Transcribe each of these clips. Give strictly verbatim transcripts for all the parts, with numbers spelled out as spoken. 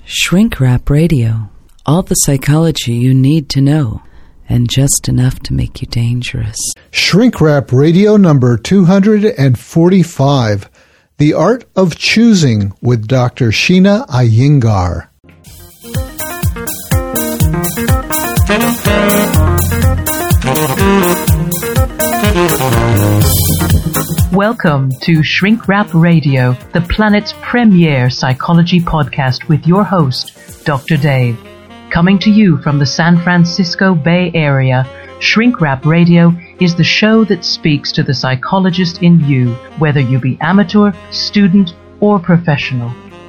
Shrink Wrap Radio. All the psychology you need to know, and just enough to make you dangerous. Shrink Wrap Radio number two hundred forty-five. The Art of Choosing with Doctor Sheena Iyengar. Welcome to Shrink Wrap Radio, the planet's premier psychology podcast with your host, Doctor Dave. Coming to you from the San Francisco Bay Area, Shrink Wrap Radio is the show that speaks to the psychologist in you, whether you be amateur, student, or professional.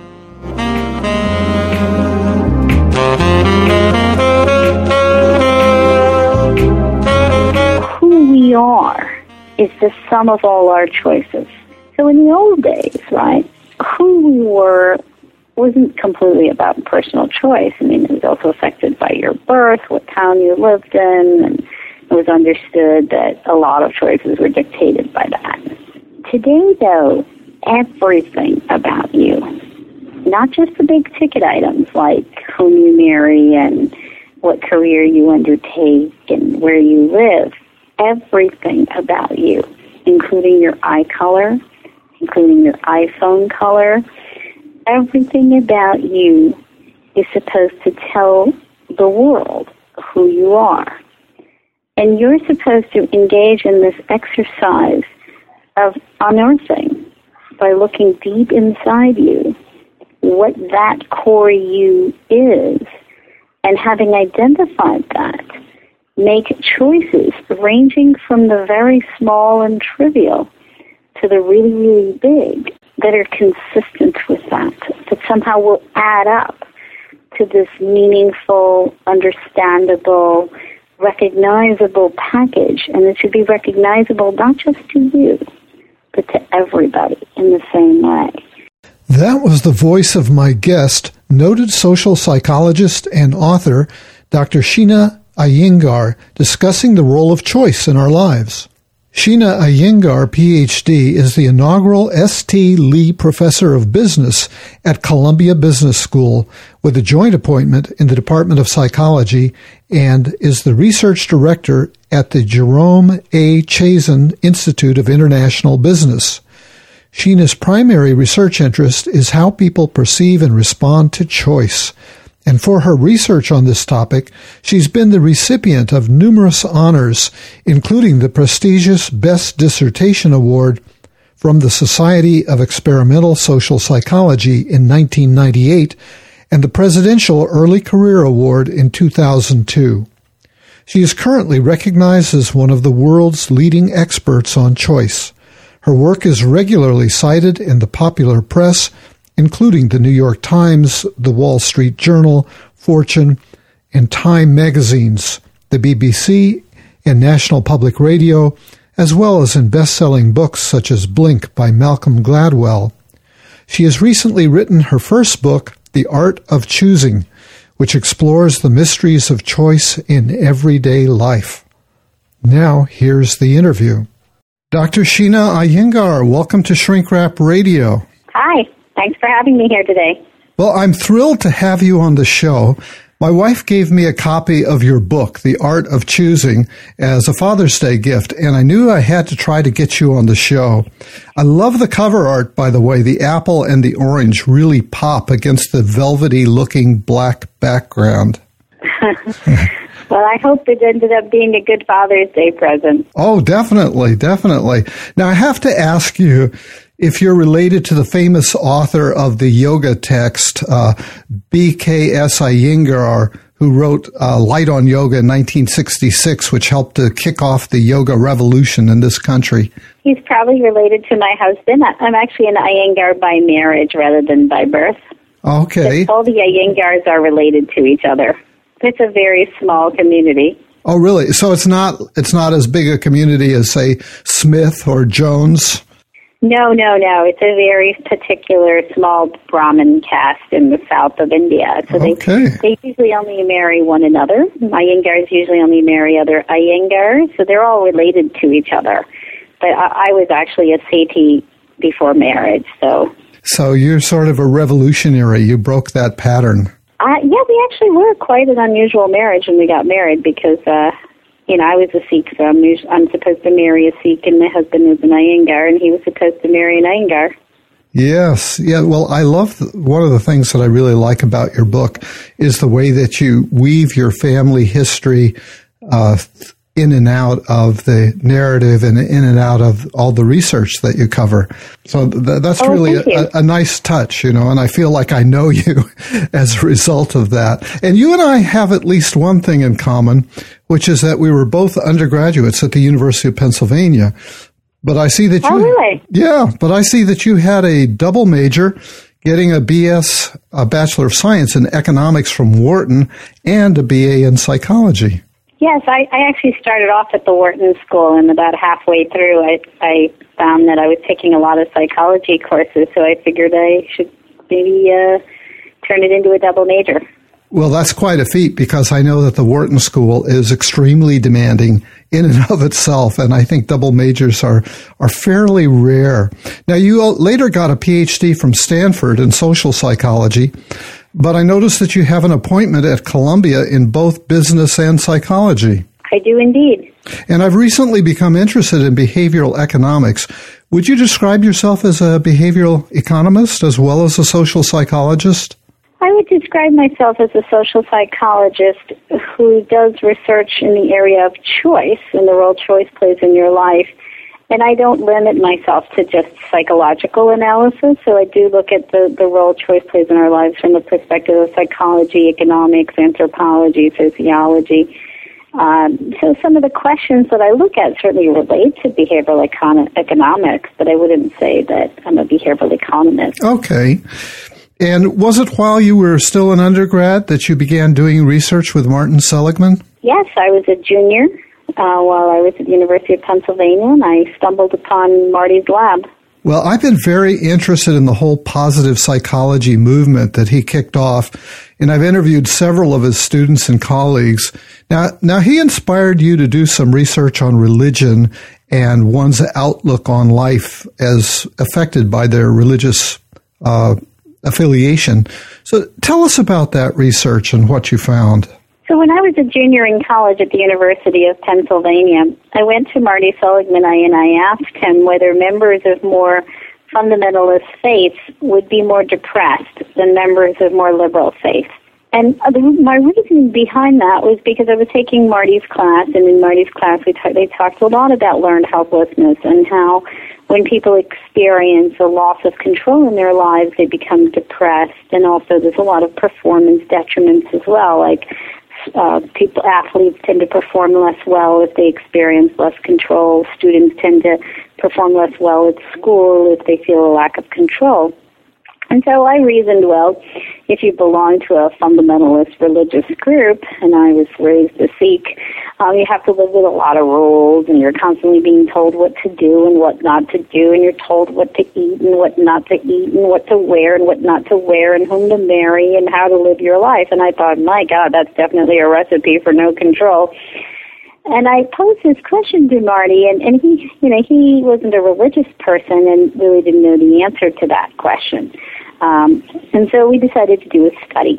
Who we are is the sum of all our choices. So in the old days, right, who we were wasn't completely about personal choice. I mean, it was also affected by your birth, what town you lived in, and it was understood that a lot of choices were dictated by that. Today, though, everything about you, not just the big ticket items like whom you marry and what career you undertake and where you live, everything about you, including your eye color, including your iPhone color, everything about you is supposed to tell the world who you are. And you're supposed to engage in this exercise of unearthing by looking deep inside you what that core you is, and having identified that, make choices ranging from the very small and trivial to the really, really big that are consistent with that, that somehow will add up to this meaningful, understandable, recognizable package. And it should be recognizable not just to you, but to everybody in the same way. That was the voice of my guest, noted social psychologist and author, Doctor Sheena Iyengar, discussing the role of choice in our lives. Sheena Iyengar, P H D, is the inaugural S T Lee Professor of Business at Columbia Business School with a joint appointment in the Department of Psychology, and is the Research Director at the Jerome A. Chazen Institute of International Business. Sheena's primary research interest is how people perceive and respond to choice. And for her research on this topic, she's been the recipient of numerous honors, including the prestigious Best Dissertation Award from the Society of Experimental Social Psychology in nineteen ninety-eight and the Presidential Early Career Award in two thousand two. She is currently recognized as one of the world's leading experts on choice. Her work is regularly cited in the popular press, including the New York Times, the Wall Street Journal, Fortune, and Time magazines, the B B C, and National Public Radio, as well as in best-selling books such as Blink by Malcolm Gladwell. She has recently written her first book, The Art of Choosing, which explores the mysteries of choice in everyday life. Now, here's the interview. Doctor Sheena Iyengar, welcome to Shrink Wrap Radio. Hi. Thanks for having me here today. Well, I'm thrilled to have you on the show. My wife gave me a copy of your book, The Art of Choosing, as a Father's Day gift, and I knew I had to try to get you on the show. I love the cover art, by the way. The apple and the orange really pop against the velvety-looking black background. Well, I hope it ended up being a good Father's Day present. Oh, definitely, definitely. Now, I have to ask you if you're related to the famous author of the yoga text, uh, B K S Iyengar, who wrote uh, Light on Yoga in nineteen sixty-six, which helped to kick off the yoga revolution in this country. He's probably related to my husband. I'm actually an Iyengar by marriage rather than by birth. Okay. But all the Iyengars are related to each other. It's a very small community. Oh, really? So it's not it's not as big a community as, say, Smith or Jones? No, no, no. It's a very particular small Brahmin caste in the south of India. So okay. they, they usually only marry one another. Iyengars usually only marry other Iyengars, so they're all related to each other. But I, I was actually a Sati before marriage, so So you're sort of a revolutionary. You broke that pattern. Uh, yeah, we actually were quite an unusual marriage when we got married because, uh, you know, I was a Sikh, so I'm, us- I'm supposed to marry a Sikh, and my husband was an Iyengar, and he was supposed to marry an Iyengar. Yes. Yeah. Well, I love the, one of the things that I really like about your book is the way that you weave your family history uh, in and out of the narrative and in and out of all the research that you cover. So th- that's oh, really a, a nice touch, you know, and I feel like I know you as a result of that. And you and I have at least one thing in common, which is that we were both undergraduates at the University of Pennsylvania. But I see that you, oh, really? yeah, but I see that you had a double major, getting a B S, a Bachelor of Science in Economics from Wharton, and a B A in Psychology. Yes, I, I actually started off at the Wharton School, and about halfway through, I, I found that I was taking a lot of psychology courses, so I figured I should maybe uh, turn it into a double major. Well, that's quite a feat because I know that the Wharton School is extremely demanding in and of itself, and I think double majors are, are fairly rare. Now, you later got a P H D from Stanford in social psychology, but I noticed that you have an appointment at Columbia in both business and psychology. I do indeed. And I've recently become interested in behavioral economics. Would you describe yourself as a behavioral economist as well as a social psychologist? I would describe myself as a social psychologist who does research in the area of choice and the role choice plays in your life. And I don't limit myself to just psychological analysis, so I do look at the, the role choice plays in our lives from the perspective of psychology, economics, anthropology, sociology. Um, so some of the questions that I look at certainly relate to behavioral econ- economics, but I wouldn't say that I'm a behavioral economist. Okay. And was it while you were still an undergrad that you began doing research with Martin Seligman? Yes, I was a junior uh, while I was at the University of Pennsylvania, and I stumbled upon Marty's lab. Well, I've been very interested in the whole positive psychology movement that he kicked off, and I've interviewed several of his students and colleagues. Now, now he inspired you to do some research on religion and one's outlook on life as affected by their religious uh affiliation. So tell us about that research and what you found. So when I was a junior in college at the University of Pennsylvania, I went to Marty Seligman and I asked him whether members of more fundamentalist faiths would be more depressed than members of more liberal faiths. And my reasoning behind that was because I was taking Marty's class, and in Marty's class we t- they talked a lot about learned helplessness and how when people experience a loss of control in their lives, they become depressed, and also there's a lot of performance detriments as well, like uh, people, athletes tend to perform less well if they experience less control. Students tend to perform less well at school if they feel a lack of control. And so I reasoned, well, if you belong to a fundamentalist religious group, and I was raised a Sikh, um, you have to live with a lot of rules, and you're constantly being told what to do and what not to do, and you're told what to eat and what not to eat, and what to wear and what not to wear, and whom to marry, and how to live your life. And I thought, my God, that's definitely a recipe for no control. And I posed this question to Marty, and, and he, you know, he wasn't a religious person and really didn't know the answer to that question. Um, and so we decided to do a study.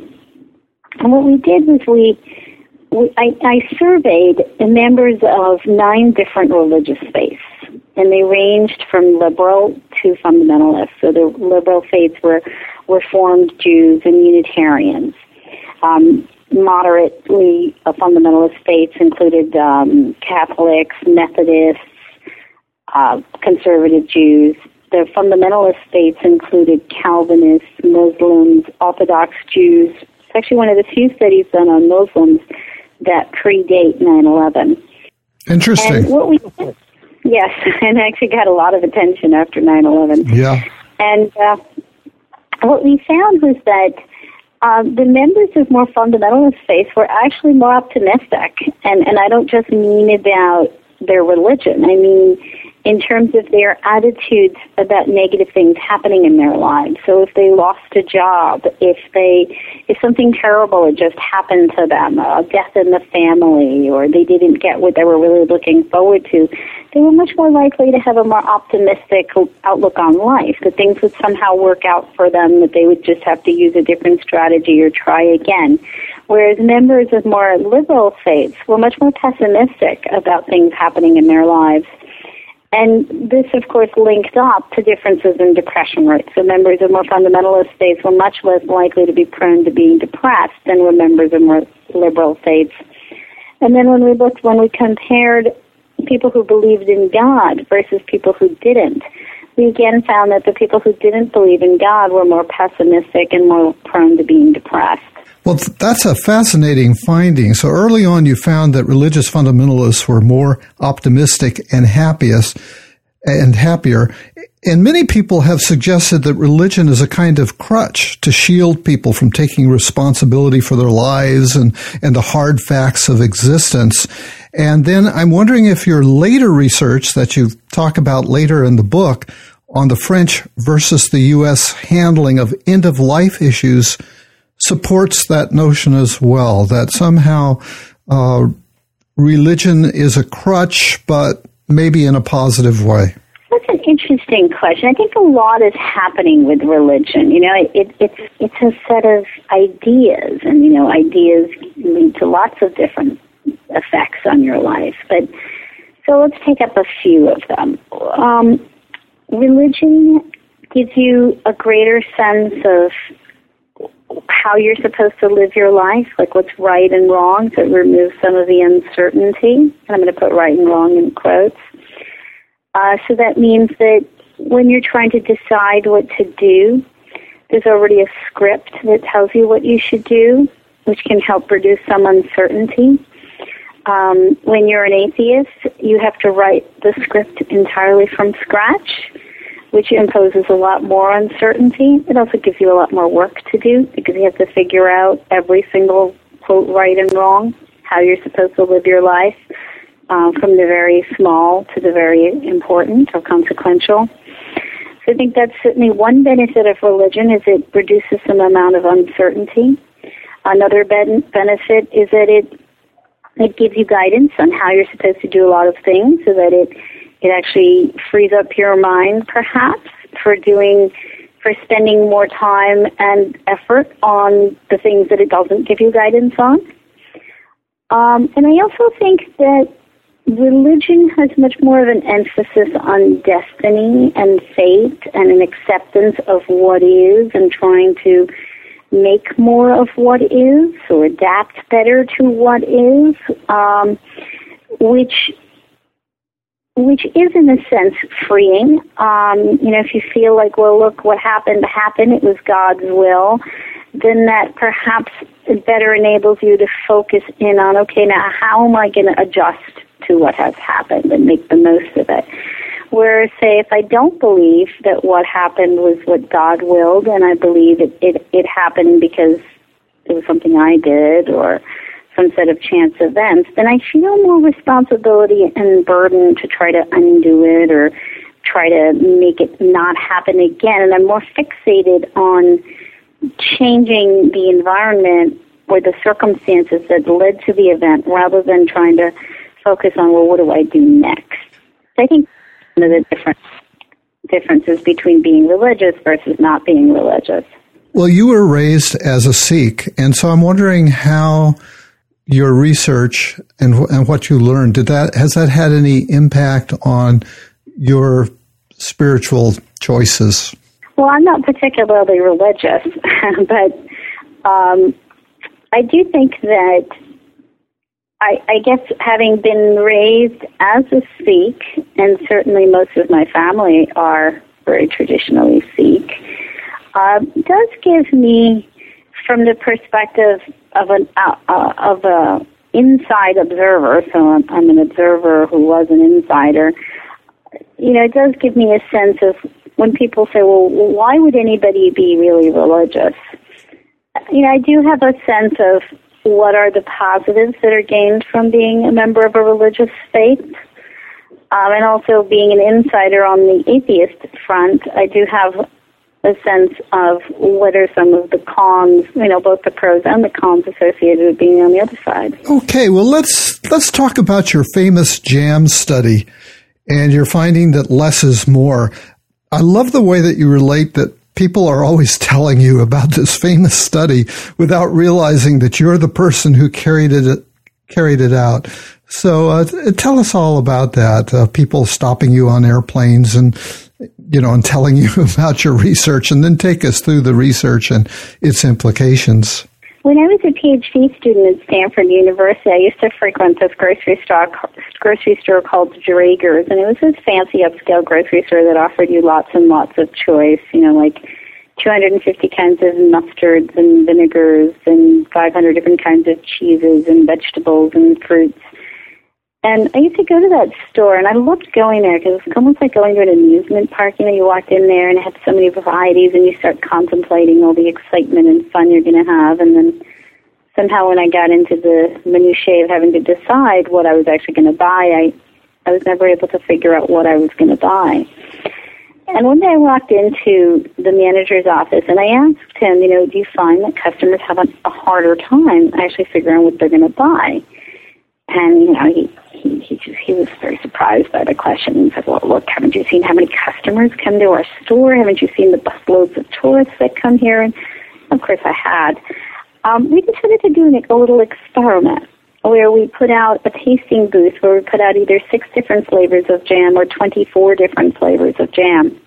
And what we did was we, we I, I surveyed the members of nine different religious faiths, and they ranged from liberal to fundamentalist. So the liberal faiths were Reformed Jews and Unitarians. Um, moderately uh, fundamentalist faiths included um, Catholics, Methodists, uh, conservative Jews. The fundamentalist faiths included Calvinists, Muslims, Orthodox Jews. It's actually one of the few studies done on Muslims that predate nine eleven. Interesting. And what we yes, and actually got a lot of attention after nine eleven. Yeah. And uh, what we found was that Um, the members of more fundamentalist faiths were actually more optimistic, and, and I don't just mean about their religion. I mean in terms of their attitudes about negative things happening in their lives. So if they lost a job, if they, if something terrible had just happened to them, a death in the family, or they didn't get what they were really looking forward to, they were much more likely to have a more optimistic outlook on life, that things would somehow work out for them, that they would just have to use a different strategy or try again. Whereas members of more liberal faiths were much more pessimistic about things happening in their lives. And this, of course, linked up to differences in depression rates. So members of more fundamentalist faiths were much less likely to be prone to being depressed than were members of more liberal faiths. And then when we looked, when we compared people who believed in God versus people who didn't, we again found that the people who didn't believe in God were more pessimistic and more prone to being depressed. Well, that's a fascinating finding. So early on, you found that religious fundamentalists were more optimistic and happiest and happier. And many people have suggested that religion is a kind of crutch to shield people from taking responsibility for their lives and, and the hard facts of existence. And then I'm wondering if your later research that you talk about later in the book on the French versus the U S handling of end-of-life issues supports that notion as well, that somehow uh, religion is a crutch, but maybe in a positive way. That's an interesting question. I think a lot is happening with religion. You know, it, it, it's it's a set of ideas, and, you know, ideas lead to lots of different effects on your life. But so let's take up a few of them. Um, religion gives you a greater sense of how you're supposed to live your life, like what's right and wrong, to remove some of the uncertainty. And I'm going to put right and wrong in quotes. Uh, so that means that when you're trying to decide what to do, there's already a script that tells you what you should do, which can help reduce some uncertainty. Um, when you're an atheist, you have to write the script entirely from scratch, which imposes a lot more uncertainty. It also gives you a lot more work to do because you have to figure out every single, quote, right and wrong, how you're supposed to live your life, uh, from the very small to the very important or consequential. So I think that's certainly one benefit of religion, is it reduces some amount of uncertainty. Another ben- benefit is that it it gives you guidance on how you're supposed to do a lot of things, so that it It actually frees up your mind, perhaps, for doing, for spending more time and effort on the things that it doesn't give you guidance on. Um, and I also think that religion has much more of an emphasis on destiny and fate and an acceptance of what is and trying to make more of what is or adapt better to what is, um, which... which is, in a sense, freeing. Um, you know, if you feel like, well, look, what happened happened, it was God's will, then that perhaps it better enables you to focus in on, okay, now how am I going to adjust to what has happened and make the most of it? Whereas, say, if I don't believe that what happened was what God willed, and I believe it, it, it happened because it was something I did or some set of chance events, then I feel more responsibility and burden to try to undo it or try to make it not happen again. And I'm more fixated on changing the environment or the circumstances that led to the event rather than trying to focus on, well, what do I do next? So I think one of the different differences between being religious versus not being religious. Well, you were raised as a Sikh, and so I'm wondering how your research and and what you learned, did that has that had any impact on your spiritual choices? Well, I'm not particularly religious, but um, I do think that I, I guess having been raised as a Sikh, and certainly most of my family are very traditionally Sikh, uh, does give me, from the perspective of an uh, uh, of a inside observer, so I'm, I'm an observer who was an insider, you know, it does give me a sense of when people say, well, why would anybody be really religious? You know, I do have a sense of what are the positives that are gained from being a member of a religious faith. Um, and also being an insider on the atheist front, I do have a sense of what are some of the cons, you know, both the pros and the cons associated with being on the other side. Okay, well, let's let's talk about your famous JAM study, and you're finding that less is more. I love the way that you relate that people are always telling you about this famous study without realizing that you're the person who carried it carried it out. So uh, tell us all about that, uh, people stopping you on airplanes and, you know, and telling you about your research, and then take us through the research and its implications. When I was a PhD student at Stanford University, I used to frequent this grocery store, grocery store called Draeger's, and it was this fancy upscale grocery store that offered you lots and lots of choice, you know, like two hundred fifty kinds of mustards and vinegars and five hundred different kinds of cheeses and vegetables and fruits. And I used to go to that store, and I loved going there because it was almost like going to an amusement park. You know, you walked in there and it had so many varieties, and you start contemplating all the excitement and fun you're going to have. And then somehow when I got into the minutiae of having to decide what I was actually going to buy, I, I was never able to figure out what I was going to buy. And one day I walked into the manager's office, and I asked him, you know, do you find that customers have a, a harder time actually figuring out what they're going to buy? And, you know, he, he, he just, he was very surprised by the question. He said, well, look, haven't you seen how many customers come to our store? Haven't you seen the busloads of tourists that come here? And, of course, I had. Um, we decided to do an, a little experiment where we put out a tasting booth where we put out either six different flavors of jam or twenty-four different flavors of jam.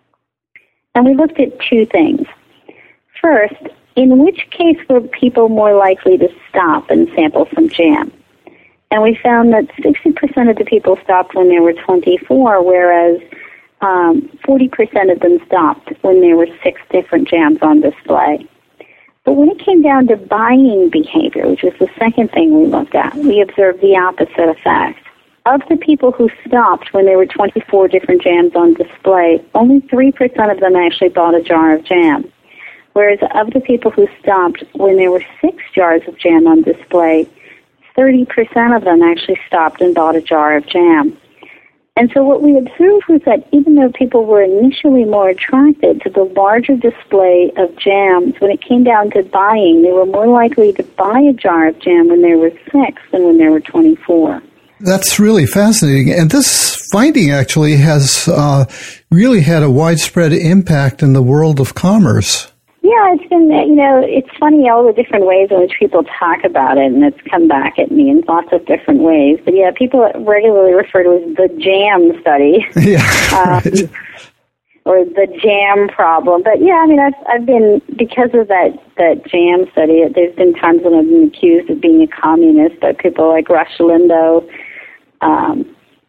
And we looked at two things. First, in which case were people more likely to stop and sample some jam? And we found that sixty percent of the people stopped when there were twenty-four, whereas um, forty percent of them stopped when there were six different jams on display. But when it came down to buying behavior, which was the second thing we looked at, we observed the opposite effect. Of the people who stopped when there were twenty-four different jams on display, only three percent of them actually bought a jar of jam. Whereas of the people who stopped when there were six jars of jam on display, thirty percent of them actually stopped and bought a jar of jam. And so what we observed was that even though people were initially more attracted to the larger display of jams, when it came down to buying, they were more likely to buy a jar of jam when there were six than when there were twenty-four. That's really fascinating. And this finding actually has uh, really had a widespread impact in the world of commerce. Yeah, it's been, you know, it's funny all the different ways in which people talk about it, and it's come back at me in lots of different ways. But yeah, people regularly refer to it as the jam study. Yeah, um, right. Or the jam problem. But yeah, I mean, I've, I've been, because of that, that jam study, there's been times when I've been accused of being a communist by people like Rush Limbaugh, um,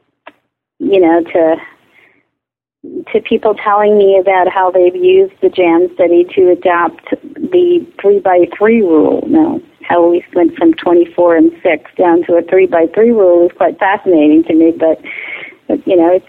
you know, to... to people telling me about how they've used the jam study to adopt the three by three rule. Now, how we went from twenty-four and six down to a three by three rule is quite fascinating to me, but, but you know, it's,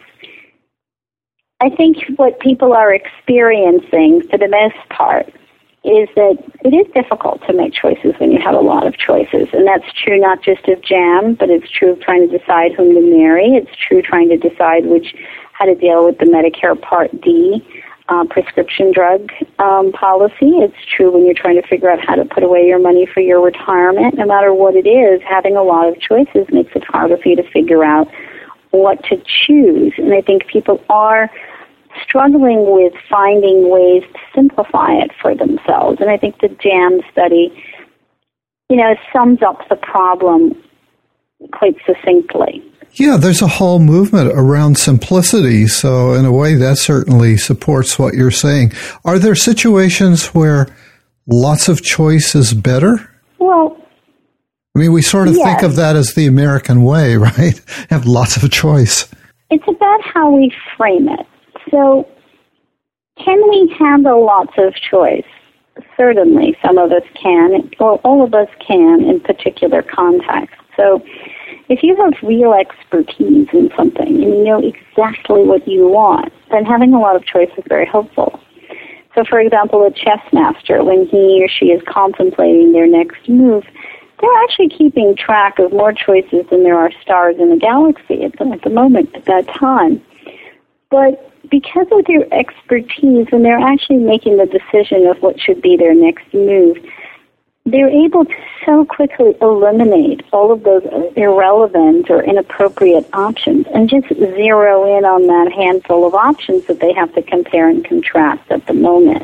I think what people are experiencing for the most part is that it is difficult to make choices when you have a lot of choices. And that's true not just of jam, but it's true of trying to decide whom to marry. It's true trying to decide which how to deal with the Medicare Part D uh, prescription drug um, policy. It's true when you're trying to figure out how to put away your money for your retirement. No matter what it is, having a lot of choices makes it harder for you to figure out what to choose. And I think people are struggling with finding ways to simplify it for themselves. And I think the jam study, you know, sums up the problem quite succinctly. Yeah, there's a whole movement around simplicity. So in a way, that certainly supports what you're saying. Are there situations where lots of choice is better? Well, I mean, we sort of yes. think of that as the American way, right? Have lots of choice. It's about how we frame it. So can we handle lots of choice? Certainly, some of us can, or all of us can in particular contexts. So if you have real expertise in something and you know exactly what you want, then having a lot of choice is very helpful. So, for example, a chess master, when he or she is contemplating their next move, they're actually keeping track of more choices than there are stars in the galaxy at the, at the moment, at that time. But because of their expertise, when they're actually making the decision of what should be their next move, they're able to so quickly eliminate all of those irrelevant or inappropriate options and just zero in on that handful of options that they have to compare and contrast at the moment.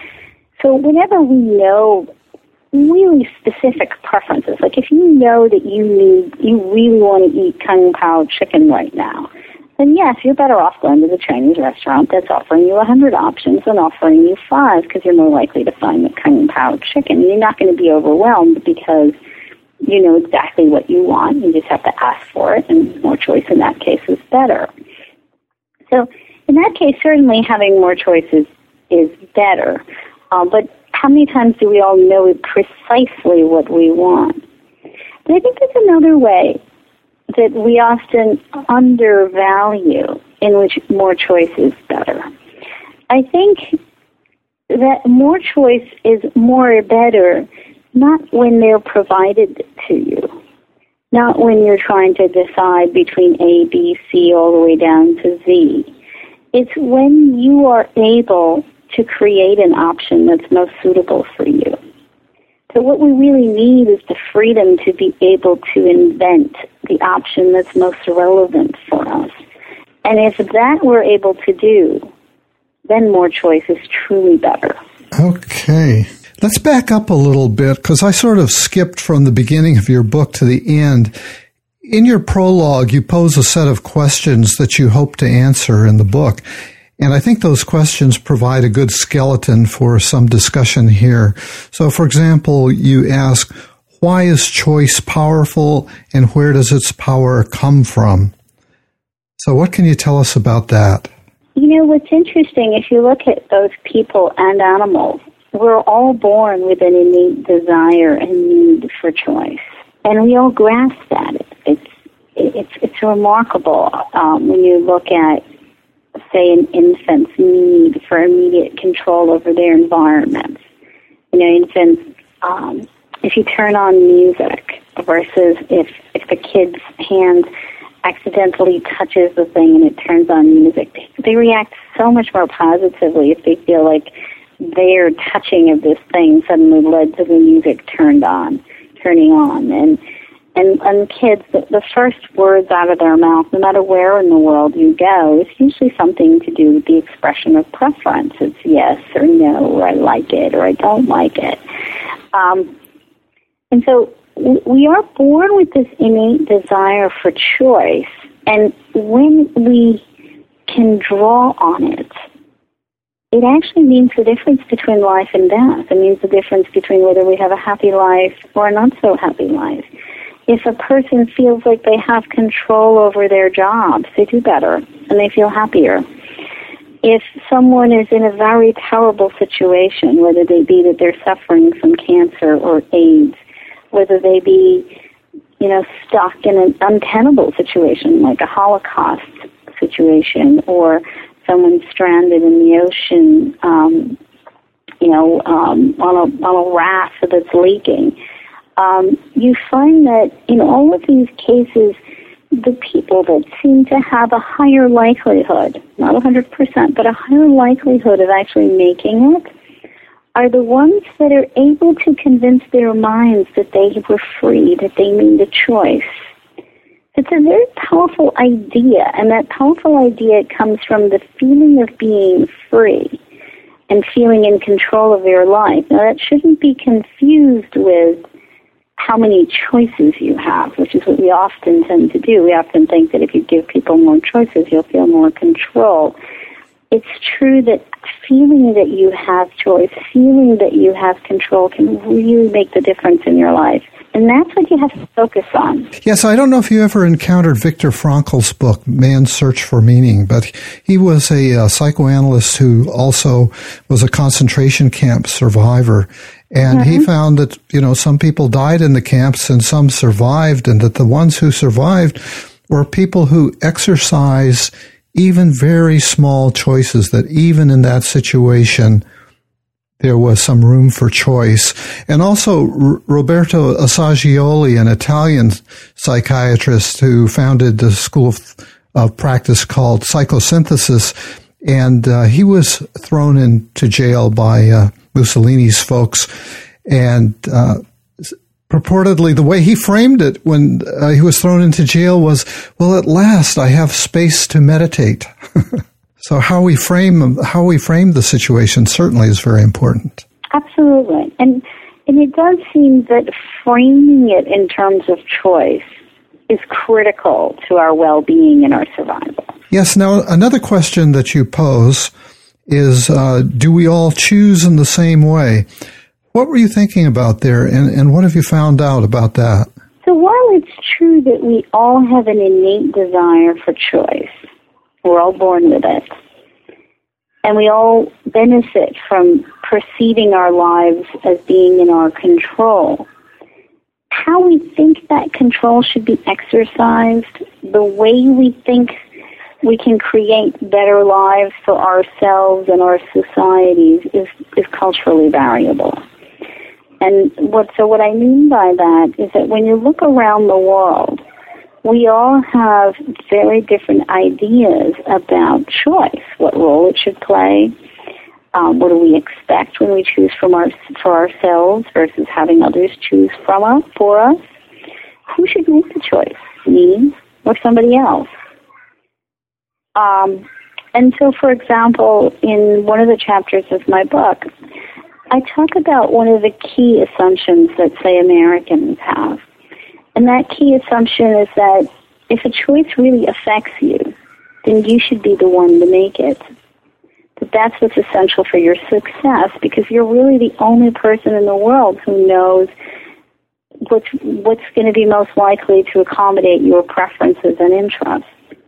So whenever we know really specific preferences, like if you know that you need, you really want to eat Kung Pao chicken right now, then yes, you're better off going to the Chinese restaurant that's offering you a hundred options than offering you five, because you're more likely to find the Kung Pao chicken. You're not going to be overwhelmed because you know exactly what you want. You just have to ask for it, and more choice in that case is better. So in that case, certainly having more choices is better. Uh, but how many times do we all know precisely what we want? But I think there's another way that we often undervalue in which more choice is better. I think that more choice is more better not when they're provided to you, not when you're trying to decide between A, B, C, all the way down to Z. It's when you are able to create an option that's most suitable for you. So what we really need is the freedom to be able to invent the option that's most relevant for us. And if that we're able to do, then more choice is truly better. Okay. Let's back up a little bit, because I sort of skipped from the beginning of your book to the end. In your prologue, you pose a set of questions that you hope to answer in the book. And I think those questions provide a good skeleton for some discussion here. So, for example, you ask, why is choice powerful, and where does its power come from? So what can you tell us about that? You know, what's interesting, if you look at both people and animals, we're all born with an innate desire and need for choice. And we all grasp that. It's, it's, it's remarkable um, when you look at, say, an infant's need for immediate control over their environment. You know, infants, um, if you turn on music versus if, if the kid's hand accidentally touches the thing and it turns on music, they, they react so much more positively if they feel like their touching of this thing suddenly led to the music turned on, turning on. And And, and kids, the, the first words out of their mouth, no matter where in the world you go, is usually something to do with the expression of preference. It's yes or no, or I like it, or I don't like it. Um, and so we are born with this innate desire for choice, and when we can draw on it, it actually means the difference between life and death. It means the difference between whether we have a happy life or a not-so-happy life. If a person feels like they have control over their jobs, they do better and they feel happier. If someone is in a very terrible situation, whether they be that they're suffering from cancer or AIDS, whether they be, you know, stuck in an untenable situation like a Holocaust situation, or someone stranded in the ocean, um, you know, um, on a on a raft that's leaking. Um, you find that in all of these cases, the people that seem to have a higher likelihood, not one hundred percent, but a higher likelihood of actually making it, are the ones that are able to convince their minds that they were free, that they made a choice. It's a very powerful idea, and that powerful idea comes from the feeling of being free and feeling in control of your life. Now, that shouldn't be confused with how many choices you have, which is what we often tend to do. We often think that if you give people more choices, you'll feel more control. It's true that feeling that you have choice, feeling that you have control can really make the difference in your life. And that's what you have to focus on. Yes, I don't know if you ever encountered Viktor Frankl's book, Man's Search for Meaning, but he was a, a psychoanalyst who also was a concentration camp survivor. And mm-hmm. he found that, you know, some people died in the camps and some survived, and that the ones who survived were people who exercise even very small choices, that even in that situation, there was some room for choice. And also R- Roberto Assagioli, an Italian psychiatrist who founded the school of, of practice called psychosynthesis, and uh, he was thrown into jail by uh, Mussolini's folks, and uh, purportedly the way he framed it when uh, he was thrown into jail was, well, at last I have space to meditate. So how we frame how we frame the situation certainly is very important. Absolutely. And and it does seem that framing it in terms of choice is critical to our well-being and our survival. Yes. Now, another question that you pose is, uh, do we all choose in the same way? What were you thinking about there, and, and what have you found out about that? So while it's true that we all have an innate desire for choice, we're all born with it, and we all benefit from perceiving our lives as being in our control, how we think that control should be exercised, the way we think we can create better lives for ourselves and our societies is, is culturally variable. And what so what I mean by that is that when you look around the world, we all have very different ideas about choice, what role it should play, um, what do we expect when we choose from our, for ourselves versus having others choose from us, for us. Who should make the choice, me or somebody else? Um, and so, for example, in one of the chapters of my book, I talk about one of the key assumptions that, say, Americans have. And that key assumption is that if a choice really affects you, then you should be the one to make it. That that's what's essential for your success, because you're really the only person in the world who knows what's, what's going to be most likely to accommodate your preferences and interests.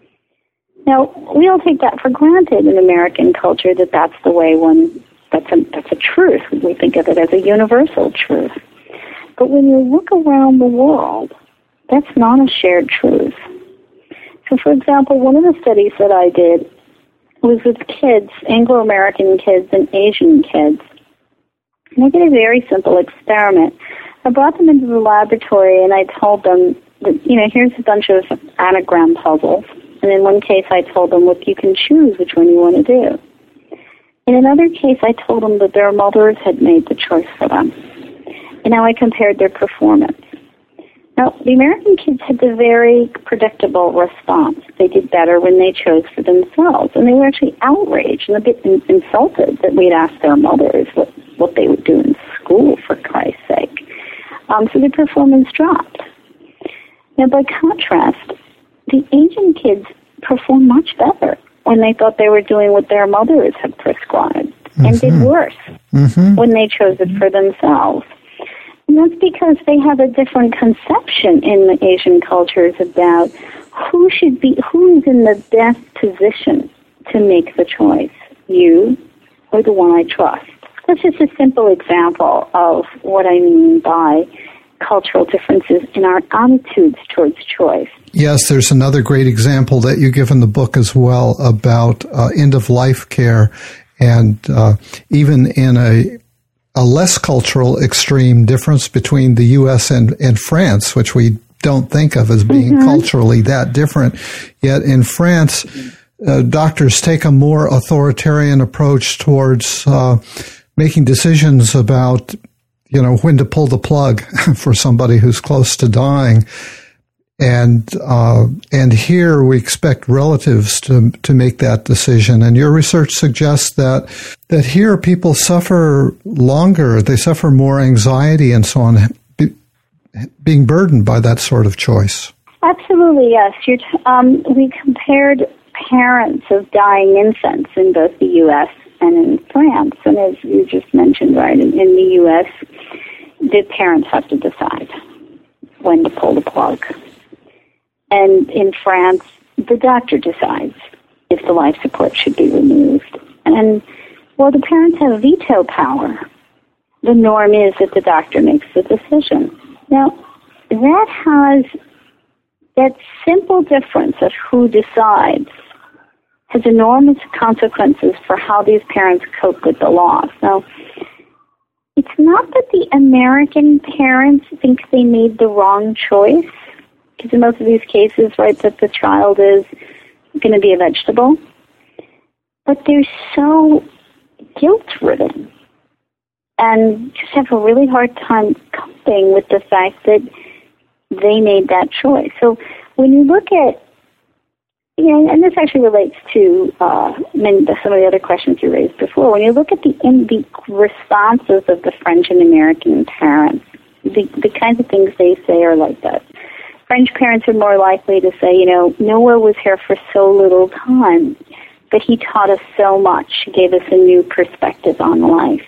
Now, we all take that for granted in American culture, that that's the way one... That's a, that's a truth. We think of it as a universal truth. But when you look around the world, that's not a shared truth. So, for example, one of the studies that I did was with kids, Anglo-American kids and Asian kids. And I did a very simple experiment. I brought them into the laboratory and I told them that, you know, here's a bunch of anagram puzzles. And in one case I told them, look, you can choose which one you want to do. In another case, I told them that their mothers had made the choice for them. And now I compared their performance. Now, the American kids had a very predictable response. They did better when they chose for themselves. And they were actually outraged and a bit in- insulted that we'd asked their mothers what, what they would do in school, for Christ's sake. Um, so their performance dropped. Now, by contrast, the Asian kids performed much better when they thought they were doing what their mothers had prescribed, mm-hmm. and did worse mm-hmm. when they chose it for themselves. And that's because they have a different conception in the Asian cultures about who should be, who is in the best position to make the choice, you or the one I trust. That's just a simple example of what I mean by cultural differences in our attitudes towards choice. Yes, there's another great example that you give in the book as well about uh, end-of-life care, and uh, even in a a less cultural extreme difference between the U S and, and France, which we don't think of as being mm-hmm. culturally that different. Yet in France, uh, doctors take a more authoritarian approach towards uh, making decisions about, you know, when to pull the plug for somebody who's close to dying. And uh, and here we expect relatives to to make that decision. And your research suggests that that here people suffer longer, they suffer more anxiety and so on, be, being burdened by that sort of choice. Absolutely, yes. You're t- um, we compared parents of dying infants in both the U S and in France. And as you just mentioned, right, in, in the U S, the parents have to decide when to pull the plug. And in France, the doctor decides if the life support should be removed. And while the parents have veto power, the norm is that the doctor makes the decision. Now, that has, that simple difference of who decides has enormous consequences for how these parents cope with the loss. Now, It's not that the American parents think they made the wrong choice, because in most of these cases, right, that the child is going to be a vegetable, but they're so guilt-ridden and just have a really hard time coping with the fact that they made that choice. So when you look at, you know, and this actually relates to uh, many, some of the other questions you raised before, when you look at the, in the responses of the French and American parents, the, the kinds of things they say are like that. French parents are more likely to say, you know, Noah was here for so little time, but he taught us so much. He gave us a new perspective on life.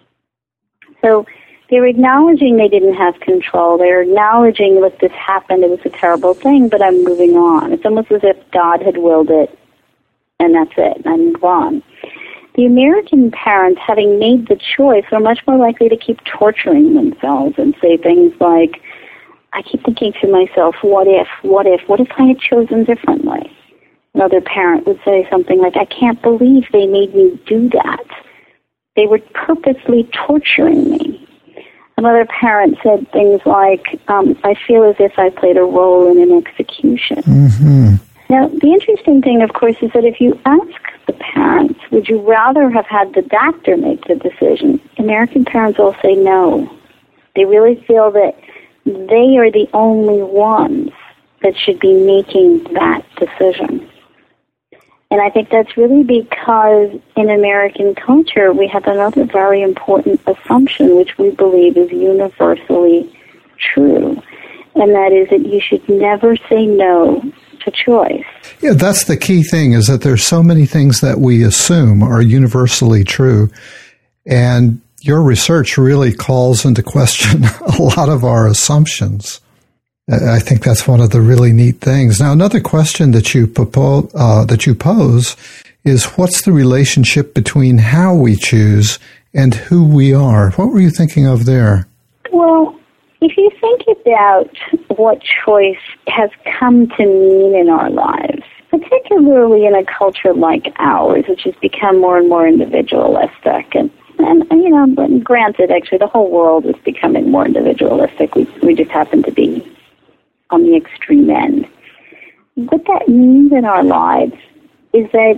So they were acknowledging they didn't have control. They were acknowledging, look, this happened, it was a terrible thing, but I'm moving on. It's almost as if God had willed it, and that's it, and I move on. The American parents, having made the choice, are much more likely to keep torturing themselves and say things like, I keep thinking to myself, what if, what if, what if I had chosen differently? Another parent would say something like, I can't believe they made me do that. They were purposely torturing me. Another parent said things like, um, I feel as if I played a role in an execution. Mm-hmm. Now, the interesting thing, of course, is that if you ask the parents, would you rather have had the doctor make the decision? American parents all say no. They really feel that they are the only ones that should be making that decision. And I think that's really because in American culture, we have another very important assumption, which we believe is universally true, and that is that you should never say no to choice. Yeah, that's the key thing, is that there's so many things that we assume are universally true, and your research really calls into question a lot of our assumptions. I think that's one of the really neat things. Now, another question that you propose, uh, that you pose is, what's the relationship between how we choose and who we are? What were you thinking of there? Well, if you think about what choice has come to mean in our lives, particularly in a culture like ours, which has become more and more individualistic, and And, and, you know, but granted, actually, the whole world is becoming more individualistic. We we just happen to be on the extreme end. What that means in our lives is that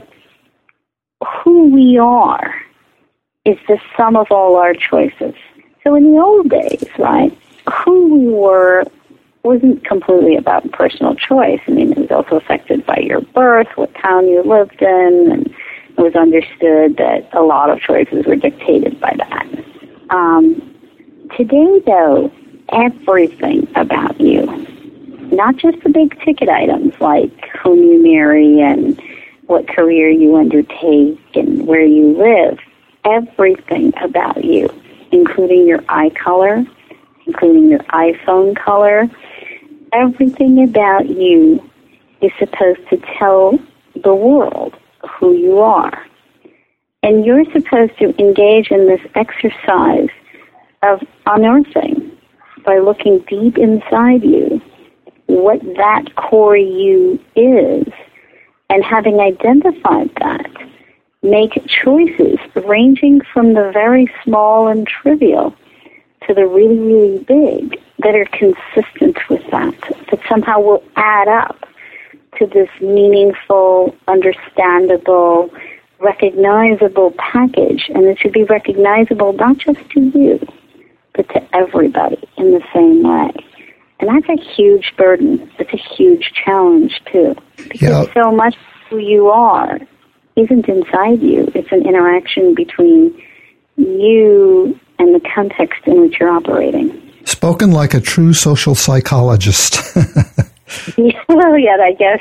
who we are is the sum of all our choices. So in the old days, right, who we were wasn't completely about personal choice. I mean, it was also affected by your birth, what town you lived in, and it was understood that a lot of choices were dictated by that. Um, today, though, everything about you, not just the big ticket items like whom you marry and what career you undertake and where you live, everything about you, including your eye color, including your iPhone color, everything about you is supposed to tell the world who you are. And you're supposed to engage in this exercise of unearthing by looking deep inside you what that core you is, and having identified that, make choices ranging from the very small and trivial to the really, really big that are consistent with that, that somehow will add up to this meaningful, understandable, recognizable package. And it should be recognizable not just to you, but to everybody in the same way. And that's a huge burden. It's a huge challenge, too. Because yeah. so much of who you are isn't inside you. It's an interaction between you and the context in which you're operating. Spoken like a true social psychologist. Well, yeah, I guess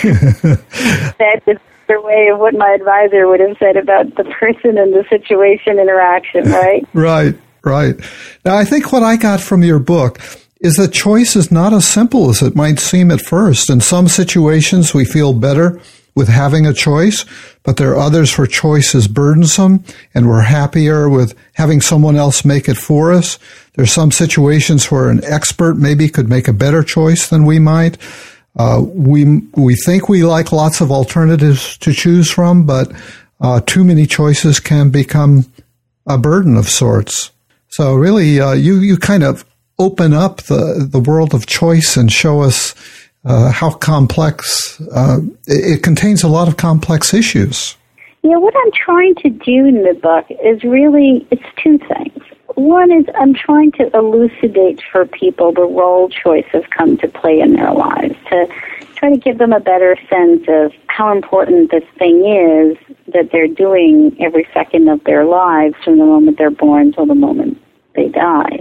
that is the way of what my advisor would have said about the person and the situation interaction, right? Right, right. Now, I think what I got from your book is that choice is not as simple as it might seem at first. In some situations, we feel better with having a choice, but there are others where choice is burdensome, and we're happier with having someone else make it for us. There's some situations where an expert maybe could make a better choice than we might. Uh, we we think we like lots of alternatives to choose from, but uh, too many choices can become a burden of sorts. So really, uh, you, you kind of open up the, the world of choice and show us uh, how complex, uh, it, it contains a lot of complex issues. Yeah, what I'm trying to do in the book is really, it's two things. One is I'm trying to elucidate for people the role choices come to play in their lives, to try to give them a better sense of how important this thing is that they're doing every second of their lives from the moment they're born till the moment they die.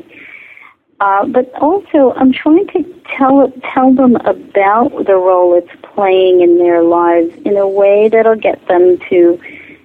Uh, but also, I'm trying to tell tell them about the role it's playing in their lives in a way that'll get them to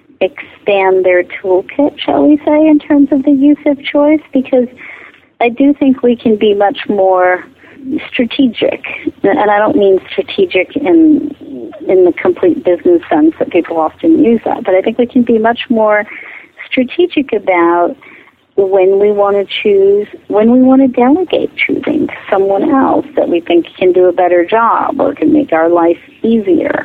expand their toolkit, shall we say, in terms of the use of choice, because I do think we can be much more strategic, and I don't mean strategic in in the complete business sense that people often use that, but I think we can be much more strategic about when we want to choose, when we want to delegate choosing to someone else that we think can do a better job or can make our life easier.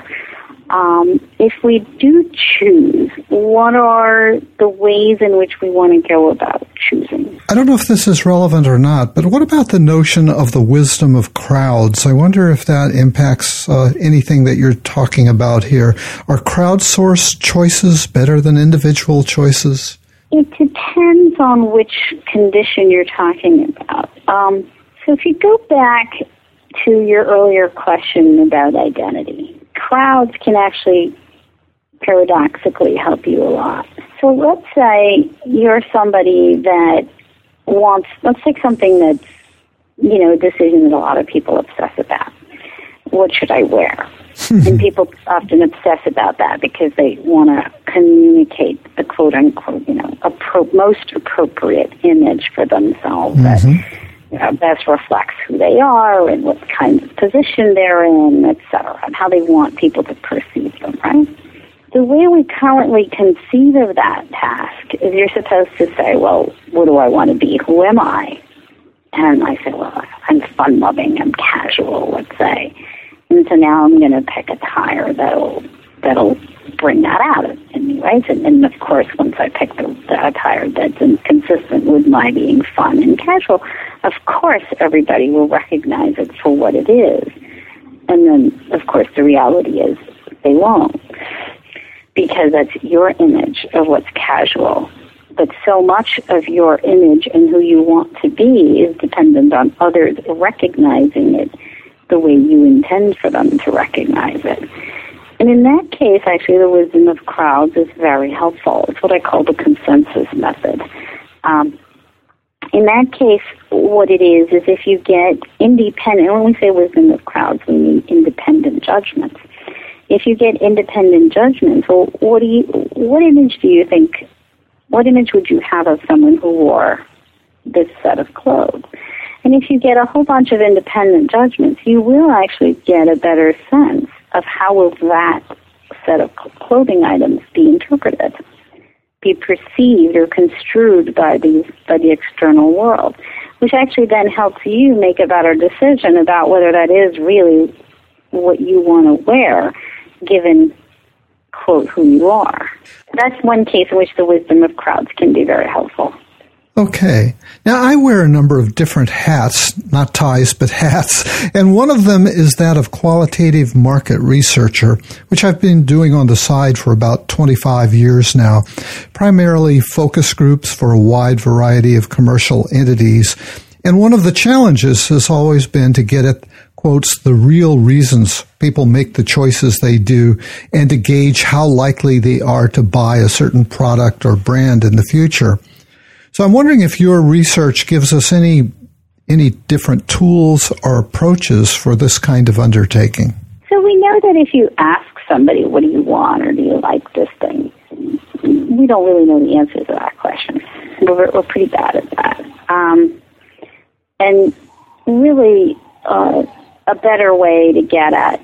Um, if we do choose, what are the ways in which we want to go about choosing? I don't know if this is relevant or not, but what about the notion of the wisdom of crowds? I wonder if that impacts uh, anything that you're talking about here. Are crowdsourced choices better than individual choices? It depends on which condition you're talking about. Um, so if you go back to your earlier question about identity, crowds can actually paradoxically help you a lot. So let's say you're somebody that wants, let's take something that's, you know, a decision that a lot of people obsess about. What should I wear? And people often obsess about that because they want to communicate the quote-unquote, you know, appro- most appropriate image for themselves mm-hmm. that you know, best reflects who they are and what kind of position they're in, et cetera, and how they want people to perceive them, right? The way we currently conceive of that task is you're supposed to say, well, what do I want to be? Who am I? And I say, well, I'm fun-loving, I'm casual, let's say. And so now I'm going to pick a tire that'll that'll bring that out in me, right? And, and of course, once I pick the, the attire that's consistent with my being fun and casual, of course everybody will recognize it for what it is. And then, of course, the reality is they won't, because that's your image of what's casual. But so much of your image and who you want to be is dependent on others recognizing it the way you intend for them to recognize it. And in that case, actually, the wisdom of crowds is very helpful. It's what I call the consensus method. Um, in that case, what it is, is if you get independent, when we say wisdom of crowds, we mean independent judgments. If you get independent judgments, well, what do you, what image do you think, what image would you have of someone who wore this set of clothes? And if you get a whole bunch of independent judgments, you will actually get a better sense of how will that set of clothing items be interpreted, be perceived or construed by these by the external world, which actually then helps you make a better decision about whether that is really what you want to wear, given, quote, who you are. That's one case in which the wisdom of crowds can be very helpful. Okay. Now, I wear a number of different hats, not ties, but hats, and one of them is that of qualitative market researcher, which I've been doing on the side for about twenty-five years now, primarily focus groups for a wide variety of commercial entities. And one of the challenges has always been to get at, quotes, the real reasons people make the choices they do and to gauge how likely they are to buy a certain product or brand in the future. So I'm wondering if your research gives us any any different tools or approaches for this kind of undertaking. So we know that if you ask somebody, what do you want or do you like this thing, we don't really know the answer to that question. We're, we're pretty bad at that. Um, and really uh, a better way to get at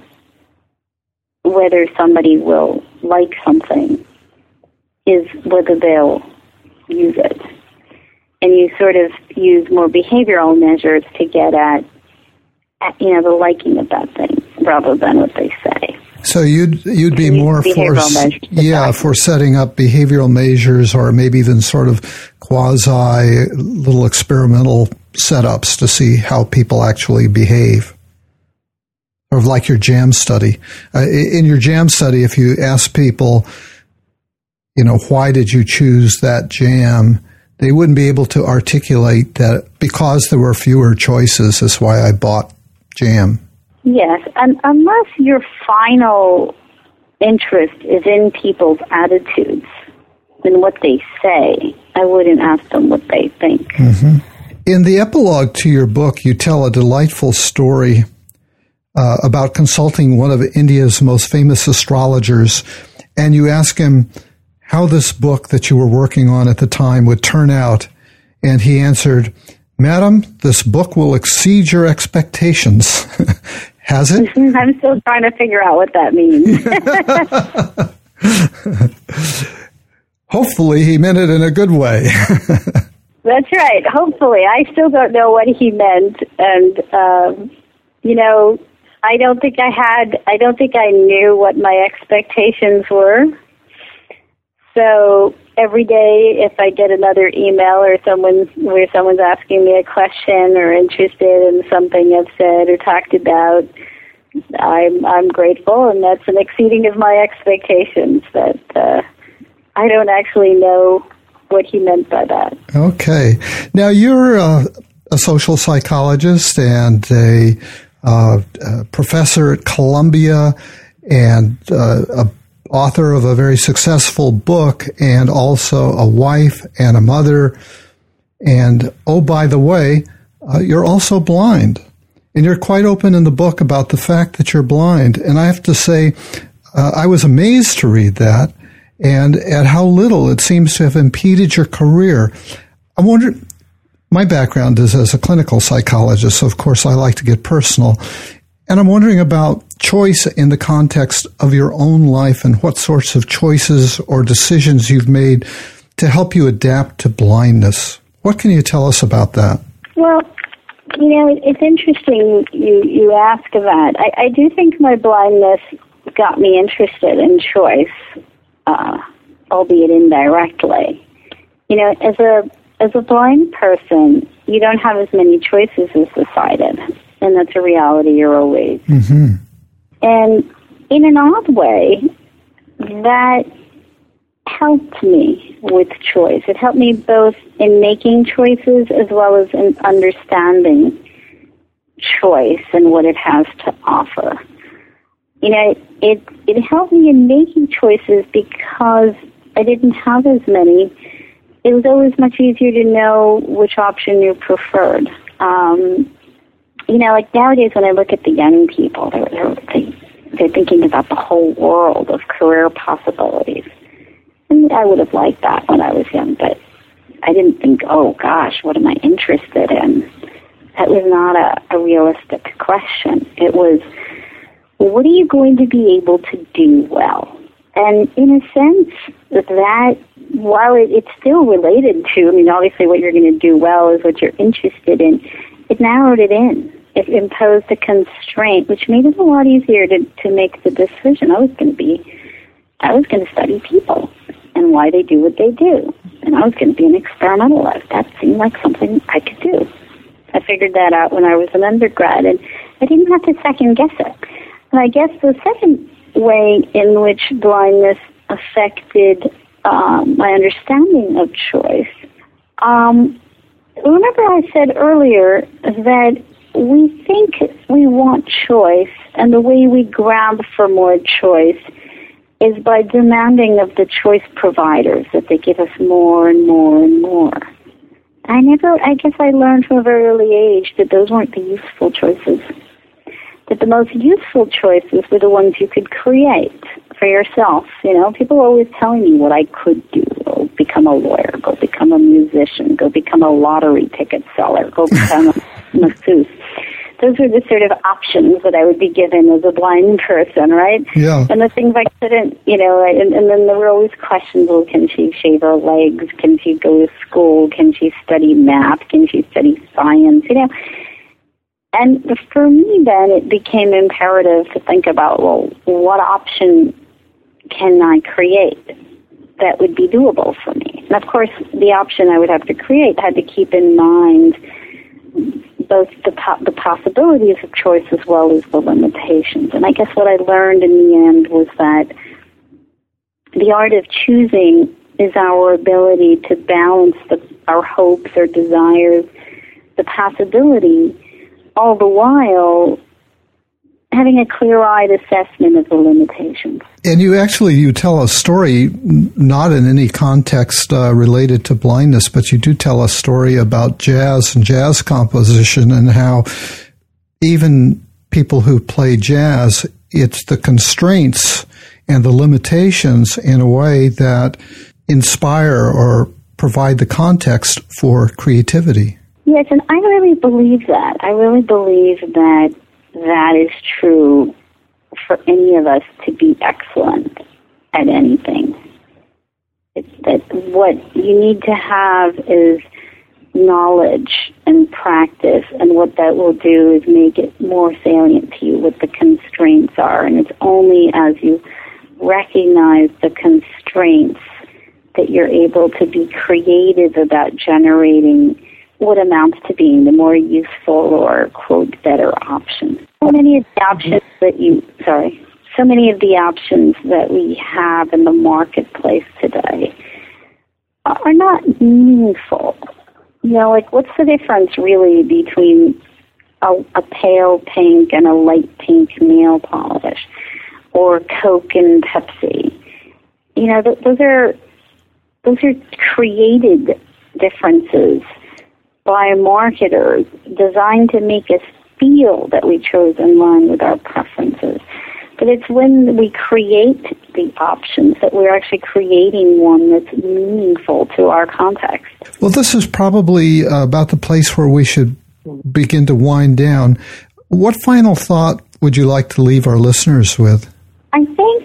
whether somebody will like something is whether they'll use it. And you sort of use more behavioral measures to get at, at, you know, the liking of that thing rather than what they say. So you'd you'd be more for yeah for setting up behavioral measures, or maybe even sort of quasi little experimental setups to see how people actually behave, or like your jam study. Uh, in your jam study, if you ask people, you know, why did you choose that jam, they wouldn't be able to articulate that because there were fewer choices is why I bought jam. Yes, and unless your final interest is in people's attitudes and what they say, I wouldn't ask them what they think. Mm-hmm. In the epilogue to your book, you tell a delightful story uh, about consulting one of India's most famous astrologers, and you ask him how this book that you were working on at the time would turn out, and he answered, "Madam, this book will exceed your expectations." Has it? I'm still trying to figure out what that means. Hopefully he meant it in a good way. That's right. Hopefully. I still don't know what he meant. And, um, you know, I don't think I had, I don't think I knew what my expectations were. So every day, if I get another email or someone where someone's asking me a question or interested in something I've said or talked about, I'm I'm grateful, and that's an exceeding of my expectations. That uh, I don't actually know what he meant by that. Okay, now you're a, a social psychologist and a, uh, a professor at Columbia, and uh, a author of a very successful book, and also a wife and a mother. And, oh, by the way, uh, you're also blind. And you're quite open in the book about the fact that you're blind. And I have to say, uh, I was amazed to read that and at how little it seems to have impeded your career. I wonder, my background is as a clinical psychologist, so of course I like to get personal. And I'm wondering about choice in the context of your own life and what sorts of choices or decisions you've made to help you adapt to blindness. What can you tell us about that? Well, you know, it's interesting you, you ask that. I, I do think my blindness got me interested in choice, uh, albeit indirectly. You know, as a as a blind person, you don't have as many choices as decided. And that's a reality you're always. Mm-hmm. And in an odd way, that helped me with choice. It helped me both in making choices as well as in understanding choice and what it has to offer. You know, it it helped me in making choices because I didn't have as many. It was always much easier to know which option you preferred. Um, You know, like nowadays when I look at the young people, they're, they're, they, they're thinking about the whole world of career possibilities. And I would have liked that when I was young, but I didn't think, oh gosh, what am I interested in? That was not a, a realistic question. It was, what are you going to be able to do well? And in a sense, that, while it, it's still related to, I mean, obviously what you're going to do well is what you're interested in, it narrowed it in. It imposed a constraint, which made it a lot easier to, to make the decision. I was going to be, I was going to study people and why they do what they do. And I was going to be an experimentalist. That seemed like something I could do. I figured that out when I was an undergrad, and I didn't have to second guess it. And I guess the second way in which blindness affected um, my understanding of choice, um, remember I said earlier that we think we want choice, and the way we grab for more choice is by demanding of the choice providers that they give us more and more and more. I never, I guess I learned from a very early age that those weren't the useful choices. That the most useful choices were the ones you could create for yourself. You know, people were always telling me what I could do. Go become a lawyer, go become a musician, go become a lottery ticket seller, go become a masseuse. Those were the sort of options that I would be given as a blind person, right? Yeah. And the things I couldn't, you know, and, and then there were always questions, well, can she shave her legs? Can she go to school? Can she study math? Can she study science? You know, And for me, then, it became imperative to think about, well, what option can I create that would be doable for me? And, of course, the option I would have to create had to keep in mind both the po- the possibilities of choice as well as the limitations. And I guess what I learned in the end was that the art of choosing is our ability to balance the, our hopes or desires, the possibility, all the while having a clear-eyed assessment of the limitations. And you actually, you tell a story, not in any context uh, related to blindness, but you do tell a story about jazz and jazz composition and how even people who play jazz, it's the constraints and the limitations in a way that inspire or provide the context for creativity. Yes, and I really believe that. I really believe that that is true for any of us to be excellent at anything. It's that what you need to have is knowledge and practice, and what that will do is make it more salient to you what the constraints are. And it's only as you recognize the constraints that you're able to be creative about generating what amounts to being the more useful or, quote, better option. So many of the options that you, sorry, so many of the options that we have in the marketplace today are not meaningful. You know, like, what's the difference really between a, a pale pink and a light pink nail polish, or Coke and Pepsi? You know, th- those are those are created differences by marketers designed to make us feel that we chose in line with our preferences. But it's when we create the options that we're actually creating one that's meaningful to our context. Well, this is probably uh, about the place where we should begin to wind down. What final thought would you like to leave our listeners with? I think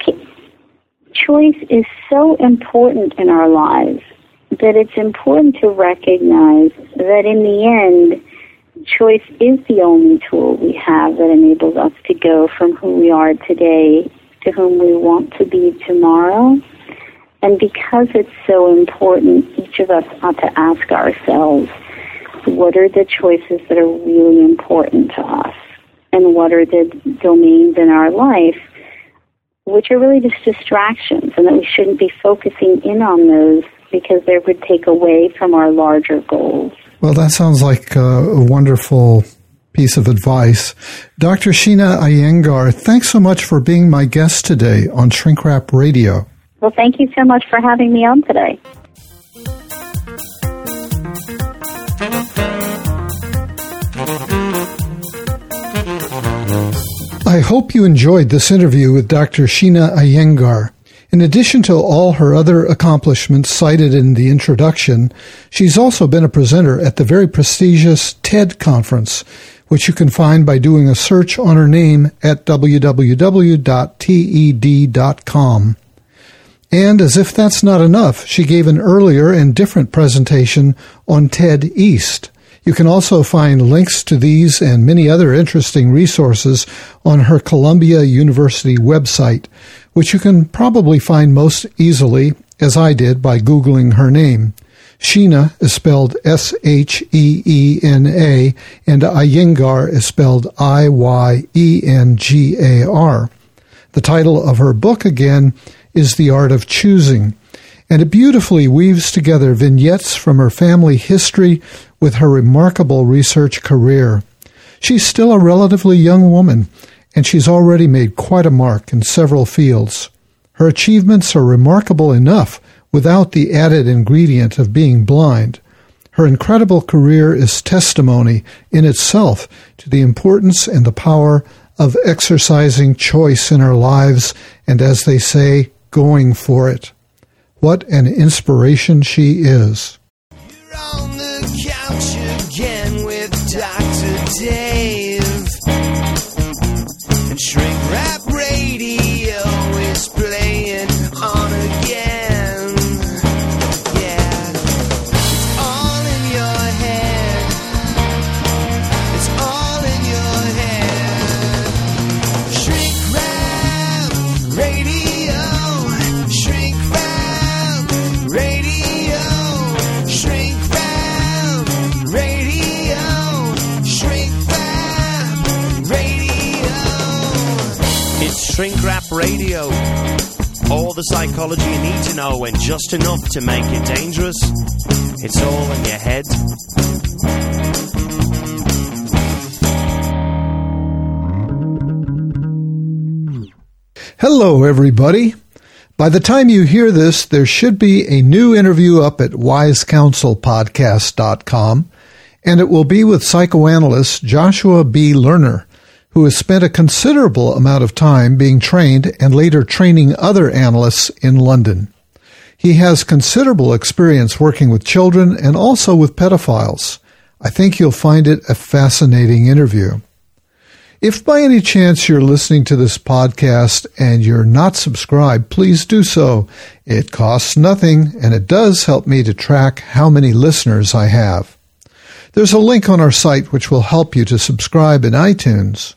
choice is so important in our lives that it's important to recognize that in the end, choice is the only tool we have that enables us to go from who we are today to whom we want to be tomorrow. And because it's so important, each of us ought to ask ourselves, what are the choices that are really important to us? And what are the domains in our life which are really just distractions, and that we shouldn't be focusing in on those because they would take away from our larger goals. Well, that sounds like a wonderful piece of advice. Doctor Sheena Iyengar, thanks so much for being my guest today on Shrink Wrap Radio. Well, thank you so much for having me on today. I hope you enjoyed this interview with Doctor Sheena Iyengar. In addition to all her other accomplishments cited in the introduction, she's also been a presenter at the very prestigious TED Conference, which you can find by doing a search on her name at w w w dot ted dot com. And as if that's not enough, she gave an earlier and different presentation on TED East. You can also find links to these and many other interesting resources on her Columbia University website, which you can probably find most easily, as I did, by Googling her name. Sheena is spelled S H E E N A, and Iyengar is spelled I Y E N G A R. The title of her book, again, is The Art of Choosing, and it beautifully weaves together vignettes from her family history with her remarkable research career. She's still a relatively young woman, and she's already made quite a mark in several fields. Her achievements are remarkable enough without the added ingredient of being blind. Her incredible career is testimony in itself to the importance and the power of exercising choice in our lives, and as they say, going for it. What an inspiration she is. You're on the couch again with Doctor Dave. And Shrink Wrap Radio is playing on again. Yeah, it's all in your head. It's all in your Shrink Wrap Radio. All the psychology you need to know and just enough to make it dangerous. It's all in your head. Hello, everybody. By the time you hear this, there should be a new interview up at wise counsel podcast dot com, and it will be with psychoanalyst Joshua B. Lerner, who has spent a considerable amount of time being trained and later training other analysts in London. He has considerable experience working with children and also with pedophiles. I think you'll find it a fascinating interview. If by any chance you're listening to this podcast and you're not subscribed, please do so. It costs nothing, and it does help me to track how many listeners I have. There's a link on our site which will help you to subscribe in iTunes.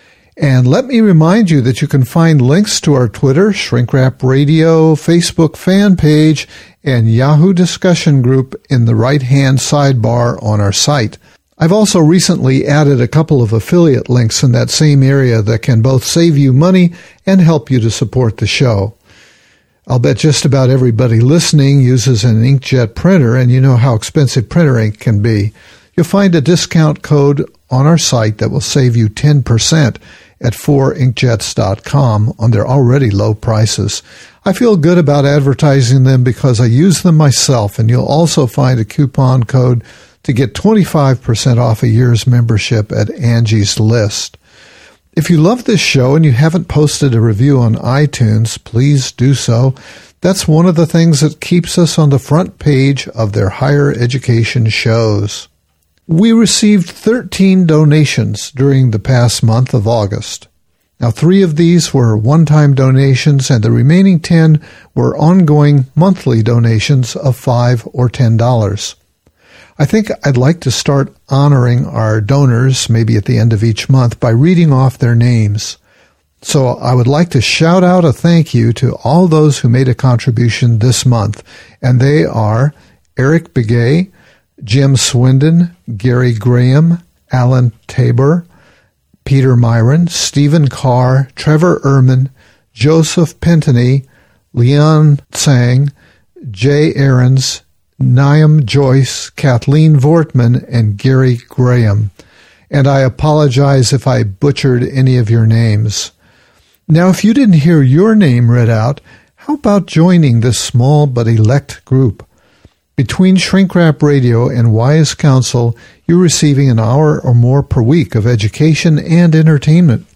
And let me remind you that you can find links to our Twitter, Shrink Wrap Radio, Facebook fan page, and Yahoo discussion group in the right-hand sidebar on our site. I've also recently added a couple of affiliate links in that same area that can both save you money and help you to support the show. I'll bet just about everybody listening uses an inkjet printer, and you know how expensive printer ink can be. You'll find a discount code on our site that will save you ten percent at four inkjets dot com on their already low prices. I feel good about advertising them because I use them myself, and you'll also find a coupon code to get twenty-five percent off a year's membership at Angie's List. If you love this show and you haven't posted a review on iTunes, please do so. That's one of the things that keeps us on the front page of their higher education shows. We received thirteen donations during the past month of August. Now, three of these were one-time donations, and the remaining ten were ongoing monthly donations of five dollars or ten dollars. I think I'd like to start honoring our donors, maybe at the end of each month, by reading off their names. So I would like to shout out a thank you to all those who made a contribution this month, and they are Eric Begay, Jim Swindon, Gary Graham, Alan Tabor, Peter Myron, Stephen Carr, Trevor Ehrman, Joseph Pentany, Leon Tsang, Jay Aarons, Niam Joyce, Kathleen Vortman, and Gary Graham. And I apologize if I butchered any of your names. Now, if you didn't hear your name read out, how about joining this small but elect group? Between Shrink Wrap Radio and Wise Counsel, you're receiving an hour or more per week of education and entertainment.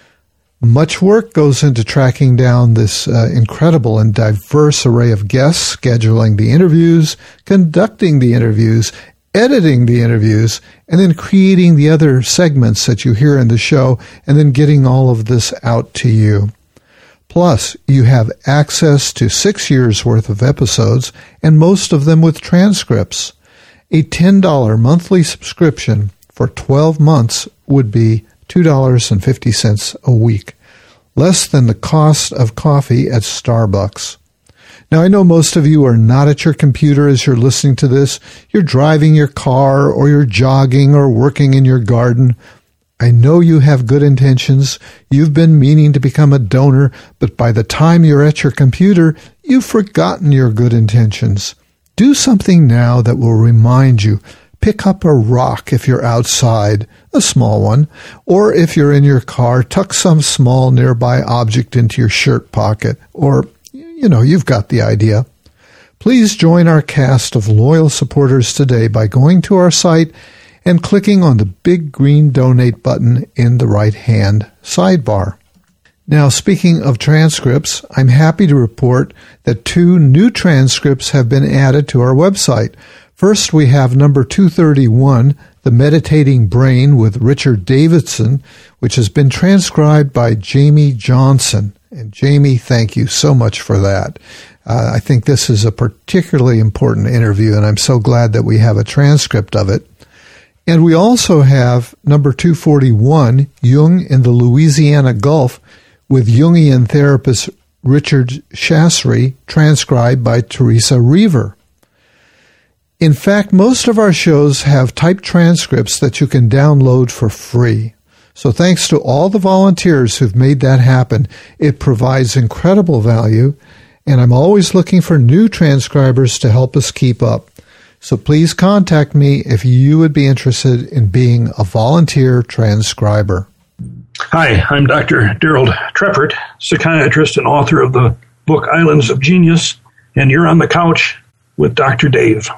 Much work goes into tracking down this uh, incredible and diverse array of guests, scheduling the interviews, conducting the interviews, editing the interviews, and then creating the other segments that you hear in the show, and then getting all of this out to you. Plus, you have access to six years' worth of episodes, and most of them with transcripts. A ten dollars monthly subscription for twelve months would be two dollars and fifty cents a week, less than the cost of coffee at Starbucks. Now, I know most of you are not at your computer as you're listening to this. You're driving your car, or you're jogging, or working in your garden. I know you have good intentions. You've been meaning to become a donor, but by the time you're at your computer, you've forgotten your good intentions. Do something now that will remind you. Pick up a rock if you're outside, a small one, or if you're in your car, tuck some small nearby object into your shirt pocket, or, you know, you've got the idea. Please join our cast of loyal supporters today by going to our site and clicking on the big green donate button in the right-hand sidebar. Now, speaking of transcripts, I'm happy to report that two new transcripts have been added to our website. First, we have number two thirty-one, The Meditating Brain with Richard Davidson, which has been transcribed by Jamie Johnson. And Jamie, thank you so much for that. Uh, I think this is a particularly important interview, and I'm so glad that we have a transcript of it. And we also have number two forty-one, Jung in the Louisiana Gulf, with Jungian therapist Richard Shastri, transcribed by Teresa Reaver. In fact, most of our shows have typed transcripts that you can download for free. So thanks to all the volunteers who've made that happen. It provides incredible value, and I'm always looking for new transcribers to help us keep up. So please contact me if you would be interested in being a volunteer transcriber. Hi, I'm Doctor Daryl Treffert, psychiatrist and author of the book Islands of Genius, and you're on the couch with Doctor Dave.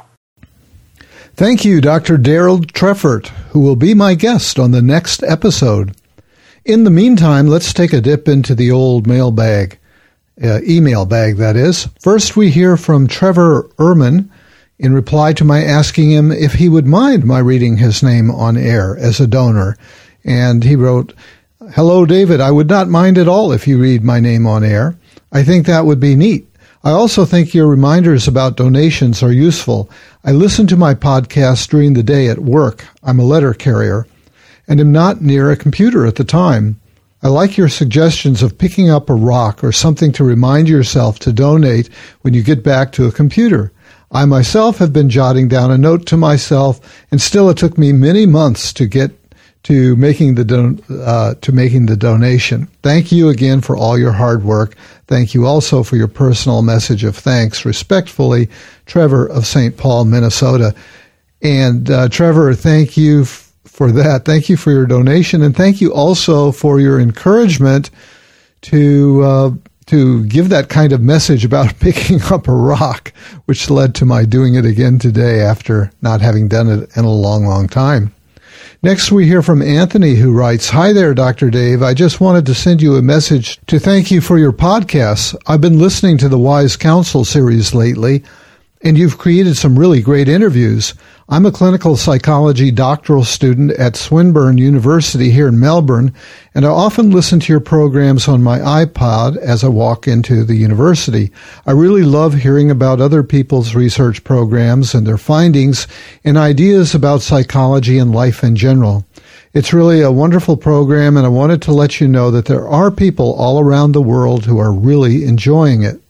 Thank you, Doctor Daryl Treffert, who will be my guest on the next episode. In the meantime, let's take a dip into the old mailbag, uh, email bag, that is. First, we hear from Trevor Ehrman in reply to my asking him if he would mind my reading his name on air as a donor. And he wrote, "Hello, David. I would not mind at all if you read my name on air. I think that would be neat. I also think your reminders about donations are useful. I listen to my podcast during the day at work. I'm a letter carrier and am not near a computer at the time. I like your suggestions of picking up a rock or something to remind yourself to donate when you get back to a computer. I myself have been jotting down a note to myself, and still it took me many months to get to making the don- uh, to making the donation. Thank you again for all your hard work. Thank you also for your personal message of thanks. Respectfully, Trevor of Saint Paul, Minnesota." And uh, Trevor, thank you f- for that. Thank you for your donation, and thank you also for your encouragement to uh, to give that kind of message about picking up a rock, which led to my doing it again today after not having done it in a long, long time. Next, we hear from Anthony, who writes, "Hi there, Doctor Dave. I just wanted to send you a message to thank you for your podcasts. I've been listening to the Wise Counsel series lately, and you've created some really great interviews. I'm a clinical psychology doctoral student at Swinburne University here in Melbourne, and I often listen to your programs on my iPod as I walk into the university. I really love hearing about other people's research programs and their findings and ideas about psychology and life in general. It's really a wonderful program, and I wanted to let you know that there are people all around the world who are really enjoying it.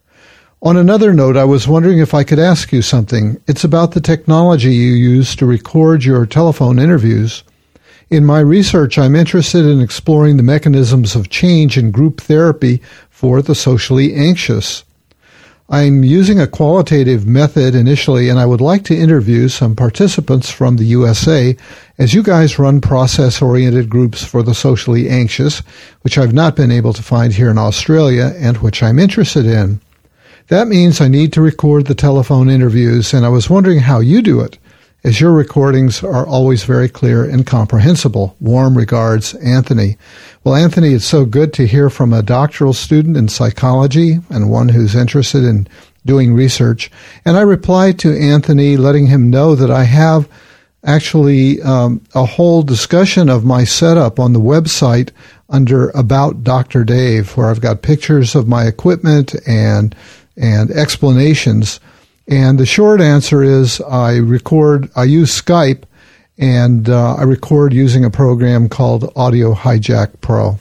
On another note, I was wondering if I could ask you something. It's about the technology you use to record your telephone interviews. In my research, I'm interested in exploring the mechanisms of change in group therapy for the socially anxious. I'm using a qualitative method initially, and I would like to interview some participants from the U S A, as you guys run process-oriented groups for the socially anxious, which I've not been able to find here in Australia and which I'm interested in. That means I need to record the telephone interviews, and I was wondering how you do it, as your recordings are always very clear and comprehensible. Warm regards, Anthony." Well, Anthony, it's so good to hear from a doctoral student in psychology and one who's interested in doing research. And I replied to Anthony, letting him know that I have actually um, a whole discussion of my setup on the website under About Doctor Dave, where I've got pictures of my equipment and and explanations. And the short answer is I record, I use Skype, and uh, I record using a program called Audio Hijack Pro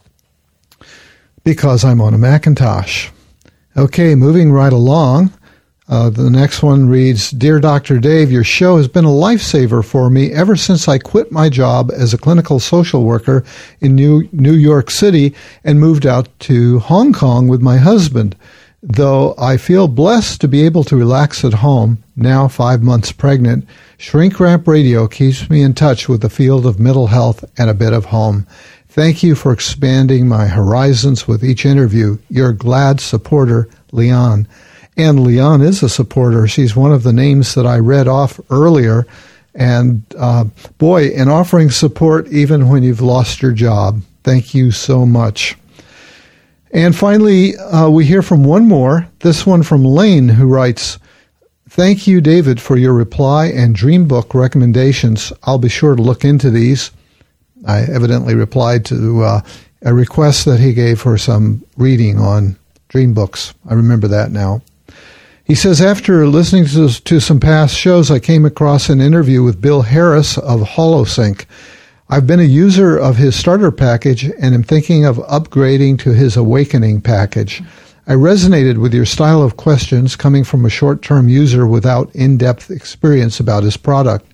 because I'm on a Macintosh. Okay, moving right along. Uh, the next one reads, "Dear Doctor Dave, your show has been a lifesaver for me ever since I quit my job as a clinical social worker in New, New York City and moved out to Hong Kong with my husband. Though I feel blessed to be able to relax at home, now five months pregnant, Shrink Wrap Radio keeps me in touch with the field of mental health and a bit of home. Thank you for expanding my horizons with each interview. Your glad supporter, Leon." And Leon is a supporter. She's one of the names that I read off earlier. And uh, boy, in offering support even when you've lost your job, thank you so much. And finally, uh, we hear from one more, this one from Lane, who writes, "Thank you, David, for your reply and dream book recommendations. I'll be sure to look into these." I evidently replied to uh, a request that he gave for some reading on dream books. I remember that now. He says, "After listening to, to some past shows, I came across an interview with Bill Harris of HoloSync. I've been a user of his starter package and am thinking of upgrading to his awakening package. I resonated with your style of questions coming from a short-term user without in-depth experience about his product.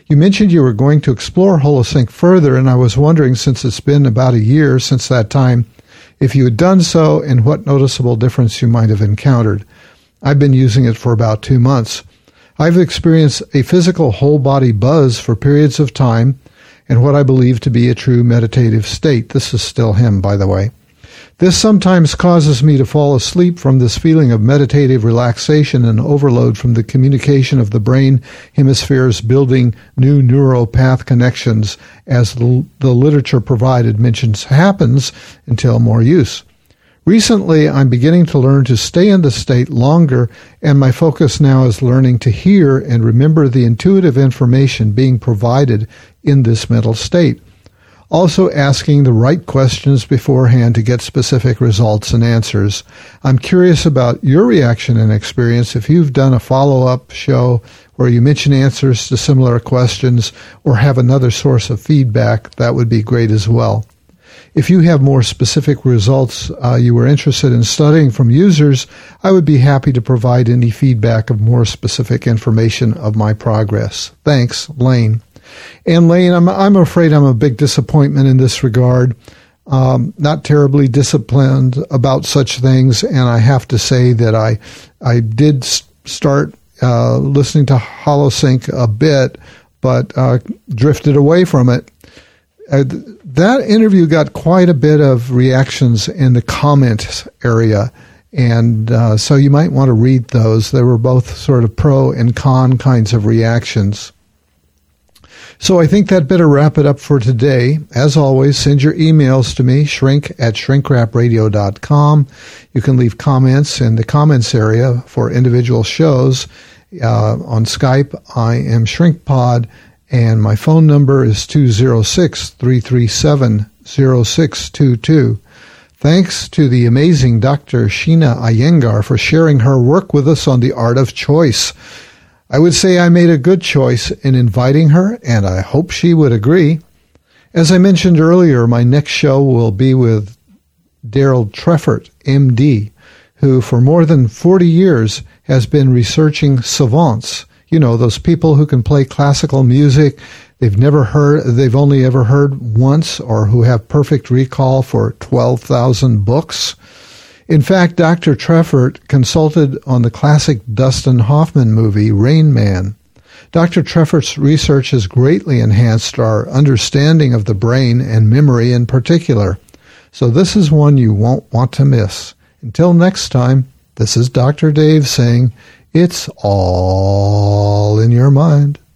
You mentioned you were going to explore Holosync further, and I was wondering, since it's been about a year since that time, if you had done so and what noticeable difference you might have encountered. I've been using it for about two months. I've experienced a physical whole-body buzz for periods of time and what I believe to be a true meditative state. This is still him, by the way. This sometimes causes me to fall asleep from this feeling of meditative relaxation and overload from the communication of the brain hemispheres building new neural path connections, as the, the literature provided mentions happens until more use. Recently, I'm beginning to learn to stay in the state longer, and my focus now is learning to hear and remember the intuitive information being provided in this mental state. Also asking the right questions beforehand to get specific results and answers. I'm curious about your reaction and experience if you've done a follow-up show where you mention answers to similar questions or have another source of feedback. That would be great as well. If you have more specific results uh, you were interested in studying from users, I would be happy to provide any feedback of more specific information of my progress. Thanks, Lane. And Lane, I'm, I'm afraid I'm a big disappointment in this regard. Um, not terribly disciplined about such things, and I have to say that I I did start uh, listening to Holosync a bit, but uh, drifted away from it. Uh, that interview got quite a bit of reactions in the comments area, and uh, so you might want to read those. They were both sort of pro and con kinds of reactions. So I think that better wrap it up for today. As always, send your emails to me, shrink at shrinkrapradio dot com. You can leave comments in the comments area for individual shows. Uh, on Skype, I am ShrinkPod, and my phone number is two oh six, three three seven, oh six two two. Thanks to the amazing Doctor Sheena Iyengar for sharing her work with us on the art of choice. I would say I made a good choice in inviting her, and I hope she would agree. As I mentioned earlier, my next show will be with Daryl Treffert, M D, who for more than forty years has been researching savants. You know, those people who can play classical music they've never heard, they've only ever heard once, or who have perfect recall for twelve thousand books. In fact, Doctor Treffert consulted on the classic Dustin Hoffman movie, Rain Man. Doctor Treffert's research has greatly enhanced our understanding of the brain and memory in particular. So this is one you won't want to miss. Until next time, this is Doctor Dave saying, it's all in your mind.